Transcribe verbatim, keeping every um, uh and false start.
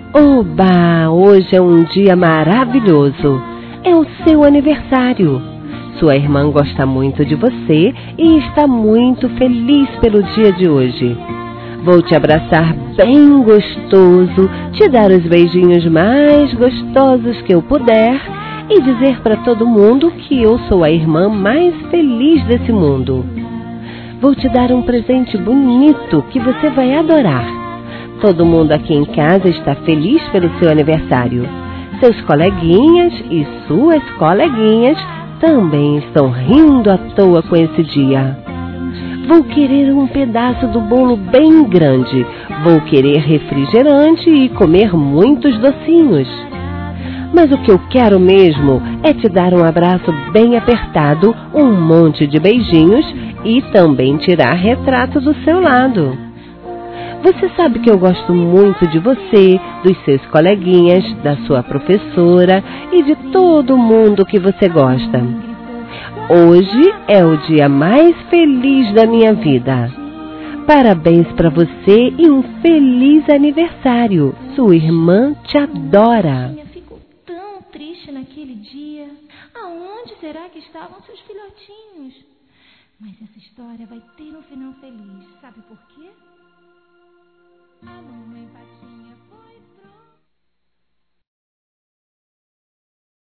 Oba! Hoje é um dia maravilhoso. É o seu aniversário. Sua irmã gosta muito de você e está muito feliz pelo dia de hoje. Vou te abraçar bem gostoso, te dar os beijinhos mais gostosos que eu puder e dizer para todo mundo que eu sou a irmã mais feliz desse mundo. Vou te dar um presente bonito que você vai adorar. Todo mundo aqui em casa está feliz pelo seu aniversário. Seus coleguinhas e suas coleguinhas também estão rindo à toa com esse dia. Vou querer um pedaço do bolo bem grande. Vou querer refrigerante e comer muitos docinhos. Mas o que eu quero mesmo é te dar um abraço bem apertado, um monte de beijinhos e também tirar retrato do seu lado. Você sabe que eu gosto muito de você, dos seus coleguinhas, da sua professora e de todo mundo que você gosta. Hoje é o dia mais feliz da minha vida. Parabéns para você e um feliz aniversário. Sua irmã te adora. Ficou tão triste naquele dia. Aonde será que estavam seus filhotinhos? Mas essa história vai ter um final feliz. Sabe por quê? A mamãe Patinha